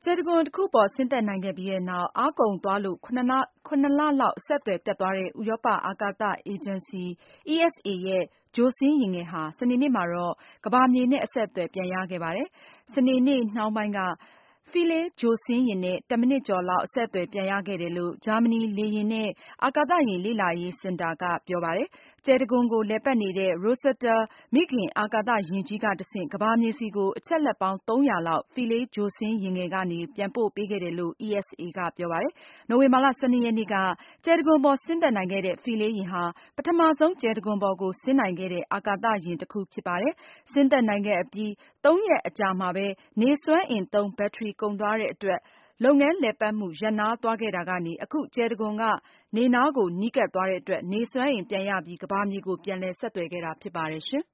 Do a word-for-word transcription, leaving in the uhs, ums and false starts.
ကြယ်တံခွန်တခုအပေါ်ဆင်းသက်နိုင်ခဲ့ပြီးနောက် အားကုန်သွားလို့ ၇ လ ၇ လလောက် အဆက်အသွယ်ပြတ်သွားတဲ့ ဥရောပအာကာသအေဂျင်စီ E S A ရဲ့ ဂြိုလ်စိမ်းယာဉ်ငယ်ဟာ စနေနေ့မှာတော့ ကမ္ဘာမြေနဲ့ အဆက်အသွယ်ပြန်ရခဲ့ပါတယ်။ စနေနေ့နှောင်းပိုင်းက Philae ဂြိုလ်စိမ်းယာဉ်နဲ့ တမိနစ်ကျော်လောက် အဆက်အသွယ်ပြန်ရခဲ့တယ်လို့ ဂျာမနီလေယာဉ်နဲ့ အာကာသယာဉ်လေ့လာရေးစင်တာကပြောပါတယ်။ ကြယ်တံခွန်ကိုလည်ပတ်နေတဲ့ Rosetta မိခင်အာကာသယာဉ်ကြီးကတဆင့် ကမ္ဘာမြေဆီကို အချက်အလက်ပေါင်း သုံးရာလောက် Philae ဂြိုလ်စိမ်းယာဉ်ငယ်ကနေ ပြန်ပို့ပေးခဲ့တယ်လို့ E S A ကပြောပါတယ်။ နိုဝင်ဘာလ ၁၂ ရက်နေ့က ကြယ်တံခွန်ပေါ်ဆင်းသက်နိုင်ခဲ့တဲ့ Philae ယာဉ်ဟာ ပထမဆုံးကြယ်တံခွန်ပေါ်ကို ဆင်းနိုင်ခဲ့တဲ့ အာကာသယာဉ်တခုဖြစ်ပါတယ်။ ဆင်းသက်နိုင်ခဲ့အပြီး သုံးရက်အကြာမှာပဲ နေစွမ်းအင်သုံး ဘက်ထရီကုန်သွားတဲ့အတွက် လုပ်ငန်းလည်ပတ်မှု ရပ်နားသွားခဲ့တာကနေ အခုကြယ်တံခွန်က နေနားကိုနီးကပ်သွားတဲ့အတွက် နေစွမ်းအင်ပြန်ရပြီး ကမ္ဘာမြေကို ပြန်လည်ဆက်သွယ်ခဲ့တာဖြစ်ပါတယ်ရှင်